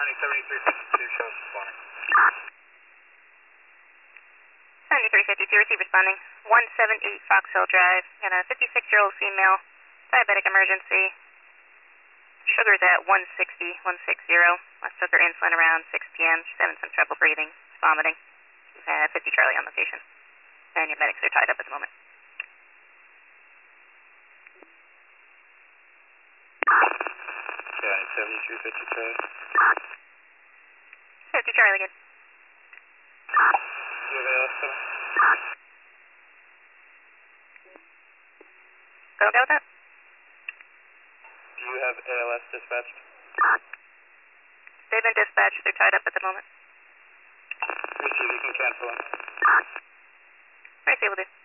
County 7352 shows responding. 7352, receive responding. 178 Fox Hill Drive. Got a 56-year-old female, diabetic emergency. Sugar's at 160, 160. Last took her insulin around 6 p.m. She's having some trouble breathing, vomiting. 50 Charlie on location. And your medics are tied up at the moment. County 7352. 50 Charlie again. Do you have ALS coming? Go with that? Do you have ALS dispatched? They've been dispatched. They're tied up at the moment. Receive, you can cancel them. Receive, will do.